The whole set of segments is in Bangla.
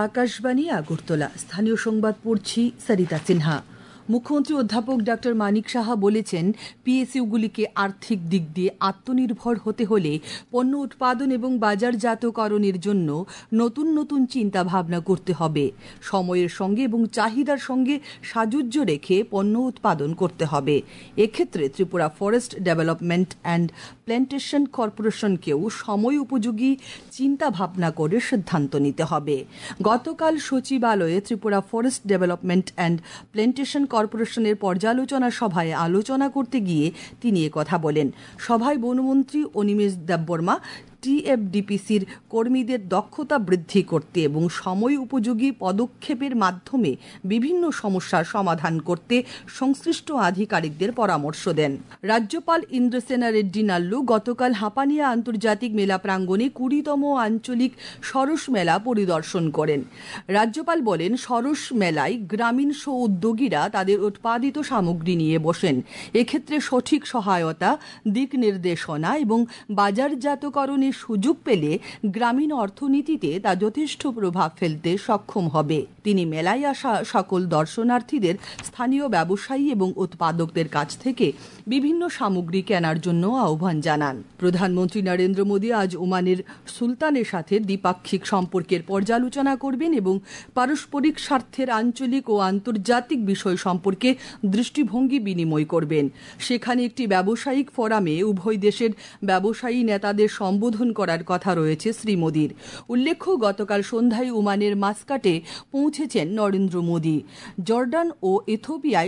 আকাশবাণী আগরতলা। স্থানীয় সংবাদ পড়ছি সরিতা সিনহা। মুখ্যমন্ত্রী অধ্যাপক ডক্টর মানিক সাহা বলেছেন, পিএসইউগুলিকে আর্থিক দিক দিয়ে আত্মনির্ভর হতে হলে পণ্য উৎপাদন এবং বাজারজাতকরণের জন্য নতুন নতুন চিন্তা ভাবনা করতে হবে। সময়ের সঙ্গে এবং চাহিদার সঙ্গে সাযুজ্য রেখে পণ্য উৎপাদন করতে হবে। এক্ষেত্রে Tripura forest development and plantation কর্পোরেশনকেও সময় উপযোগী চিন্তা ভাবনা করে সিদ্ধান্ত নিতে হবে। গতকাল সচিবালয়ে Tripura forest development and plantation কর্পোরেশনের পর্যালোচনা সভায় আলোচনা করতে গিয়ে তিনি কথা বলেন। সভায় বনমন্ত্রী অনিমেষ দেববর্মা টিএফডিপিসির কর্মীদের দক্ষতা বৃদ্ধি করতে এবং সময় উপযোগী পদক্ষেপের মাধ্যমে বিভিন্ন সমস্যার সমাধান করতে সংশ্লিষ্ট আধিকারিকদের পরামর্শ দেন। রাজ্যপাল ইন্দ্রসেনা রেড্ডি নাল্লু গতকাল হাপানিয়া আন্তর্জাতিক মেলা প্রাঙ্গণে 20তম আঞ্চলিক সরস মেলা পরিদর্শন করেন। রাজ্যপাল বলেন, সরস মেলায় গ্রামীণ স্ব উদ্যোগীরা তাদের উৎপাদিত সামগ্রী নিয়ে বসেন। এক্ষেত্রে সঠিক সহায়তা, দিক নির্দেশনা এবং বাজারজাতকরণের সুযোগ পেলে গ্রামীণ অর্থনীতিতে তা যথেষ্ট প্রভাব ফেলতে সক্ষম হবে। তিনি মেলায় আসা সকল দর্শনার্থীদের স্থানীয় ব্যবসায়ী এবং উৎপাদকদের কাছ থেকে বিভিন্ন সামগ্রী কেনার জন্য আহ্বান জানান। প্রধানমন্ত্রী নরেন্দ্র মোদী আজ ওমানের সুলতানের সাথে দ্বিপাক্ষিক সম্পর্কের পর্যালোচনা করবেন এবং পারস্পরিক স্বার্থের আঞ্চলিক ও আন্তর্জাতিক বিষয় সম্পর্কে দৃষ্টিভঙ্গি বিনিময় করবেন। সেখানে একটি ব্যবসায়িক ফোরামে উভয় দেশের ব্যবসায়ী নেতাদের সম্বোধন করার কথা রয়েছে শ্রী মোদীর। উল্লেখ্য, গতকাল সন্ধ্যায় ওমানের মাস্কাটে পৌঁছেছেন নরেন্দ্র মোদী। জর্ডান ও ইথিওপিয়ায়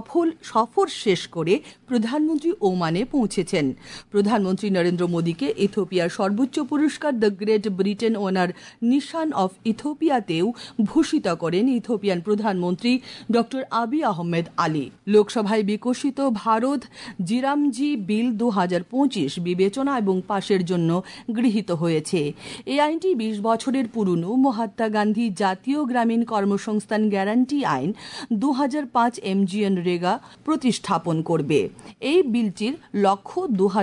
সফর শেষ করে প্রধানমন্ত্রী ওমানে পৌঁছেছেন। প্রধানমন্ত্রী নরেন্দ্র মোদীকে ইথিওপিয়ার সর্বোচ্চ পুরস্কার the great Britain honour Nishan of ইথিওপিয়াতেও ভূষিত করেন ইথিওপিয়ান প্রধানমন্ত্রী ডক্টর আবিই আহমেদ আলী। লোকসভায় বিকশিত ভারত জিরামজি বিল 2025 বিবেচনা এবং পাশের জন্য গৃহীত হয়েছে। এই আইনটি 20 বছরের পুরনো মহাত্মা গান্ধী জাতীয় গ্রামীণ কর্মসংস্থান গ্যারান্টি আইন 2005 MGNREGA প্রতিস্থাপন করবে। এই বিলটির লক্ষ্য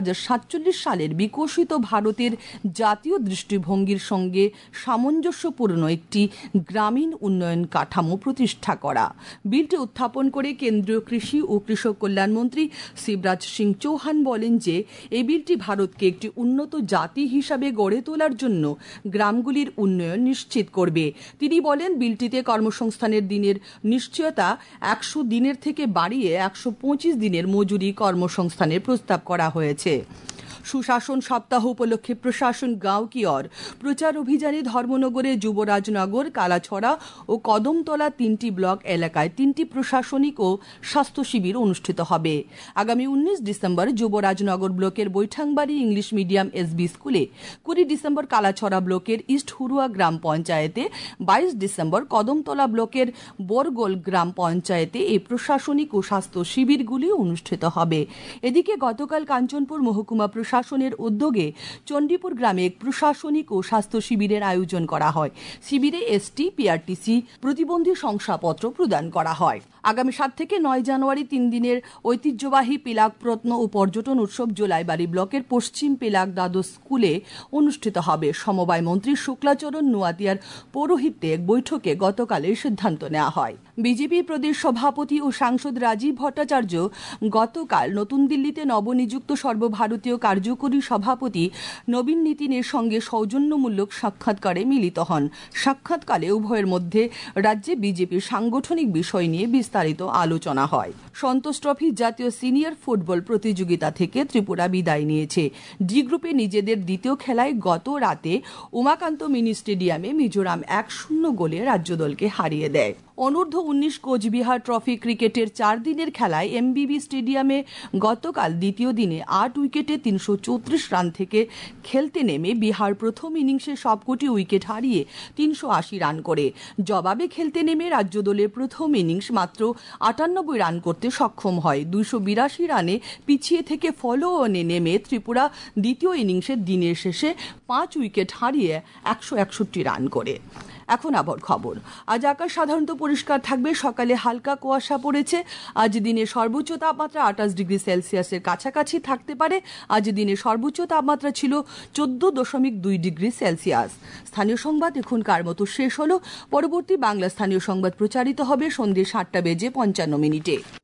2047 সালের বিকশিত ভারতের জাতীয় দৃষ্টিভঙ্গির সঙ্গে সামঞ্জস্যপূর্ণ একটি গ্রামীণ উন্নয়ন কাঠামো প্রতিষ্ঠা করা। বিলটি উত্থাপন করে কেন্দ্রীয় কৃষি ও কৃষক কল্যাণ মন্ত্রী শিবরাজ সিং চৌহান বলেন যে, এই বিলটি ভারতকে একটি উন্নত জাতি হিসাবে গড়ে তোলার জন্য গ্রামগুলির উন্নয়ন নিশ্চিত করবে। তিনি বলেন, বিলটিতে কর্মসংস্থানের দিনের নিশ্চয়তা 100 দিনের থেকে বাড়িয়ে 125 দিনের মজুরি কর্মসংস্থানের প্রস্তাব করা হয়েছে। সুশাসন সপ্তাহ উপলক্ষে প্রশাসন গাঁও কি ওর প্রচার অভিযানে ধর্মনগরে যুবরাজনগর, কালাছড়া ও কদমতলা 3টি ব্লক এলাকায় 3টি প্রশাসনিক ও স্বাস্থ্য শিবির অনুষ্ঠিত হবে। আগামী 19 ডিসেম্বর যুবরাজনগর ব্লকের বৈঠাংবাড়ি ইংলিশ মিডিয়াম এসবি স্কুলে, 20 ডিসেম্বর কালাছড়া ব্লকের ইস্ট হুরুয়া গ্রাম পঞ্চায়েতে, 22 ডিসেম্বর কদমতলা ব্লকের বোরগোল গ্রাম পঞ্চায়েতে এই প্রশাসনিক ও স্বাস্থ্য শিবিরগুলি অনুষ্ঠিত হবে। এদিকে গতকাল কাঞ্চনপুর মহকুমা প্রশাসনের উদ্যোগে চণ্ডীপুর গ্রামে এক প্রশাসনিক ও স্বাস্থ্য শিবিরের আয়োজন করা হয়। শিবিরে এসটি, পিআরটিসি প্রতিবন্ধী শংসাপত্র প্রদান করা হয়। আগামী 7 থেকে 9 জানুয়ারি 3 দিনের ঐতিহ্যবাহী পিলাক প্রত্ন ও পর্যটন উৎসব জোলাইবাড়ি ব্লকের পশ্চিম পিলাক দ্বাদশ স্কুলে অনুষ্ঠিত হবে। সমবায় মন্ত্রী শুক্লাচরণ নোয়াতিয়ার পৌরোহিত্যে এক বৈঠকে গতকাল এই সিদ্ধান্ত নেওয়া হয়। বিজেপি প্রদেশ সভাপতি ও সাংসদ রাজীব ভট্টাচার্য গতকাল নতুন দিল্লিতে নবনিযুক্ত সর্বভারতীয় কার্যকরী সভাপতি নবীন নীতিনের সঙ্গে সৌজন্যমূলক সাক্ষাৎকারে মিলিত হন। সাক্ষাৎকালে উভয়ের মধ্যে রাজ্যে বিজেপির সাংগঠনিক বিষয় নিয়ে বিস্তারিত আলোচনা হয়। সন্তোষ ট্রফি জাতীয় সিনিয়র ফুটবল প্রতিযোগিতা থেকে ত্রিপুরা বিদায় নিয়েছে। ডি গ্রুপে নিজেদের দ্বিতীয় খেলায় গত রাতে উমাকান্ত মিনি স্টেডিয়ামে মিজোরাম 1-0 গোলে রাজ্য দলকে হারিয়ে দেয়। অনূর্ধ্ব 19 কোচবিহার ট্রফি ক্রিকেটের 4 দিনের খেলায় এমবিবি স্টেডিয়ামে গতকাল দ্বিতীয় দিনে 8 উইকেটে 334 রান থেকে খেলতে নেমে বিহার প্রথম ইনিংসে সবকটি উইকেট হারিয়ে 380 রান করে। জবাবে খেলতে নেমে রাজ্য দলের প্রথম ইনিংস মাত্র 98 রান করতে সক্ষম হয়। 282 রানে পিছিয়ে থেকে ফলো অনে নেমে ত্রিপুরা দ্বিতীয় ইনিংসের দিনের শেষে 5 উইকেট হারিয়ে 161 রান করে। এখন আবার খবর। আজ আকাশ সাধারণত পরিষ্কার থাকবে, সকালে হালকা কুয়াশা পড়েছে। আজ দিনে সর্বোচ্চ তাপমাত্রা 28 ডিগ্রি সেলসিয়াসের কাছাকাছি থাকতে পারে। আজ দিনে সর্বোচ্চ তাপমাত্রা ছিল 14.2 ডিগ্রি সেলসিয়াস। স্থানীয় সংবাদ এখনকার মতো শেষ হলো। পরবর্তী বাংলা স্থানীয় সংবাদ প্রচারিত হবে সন্ধ্যে 7:55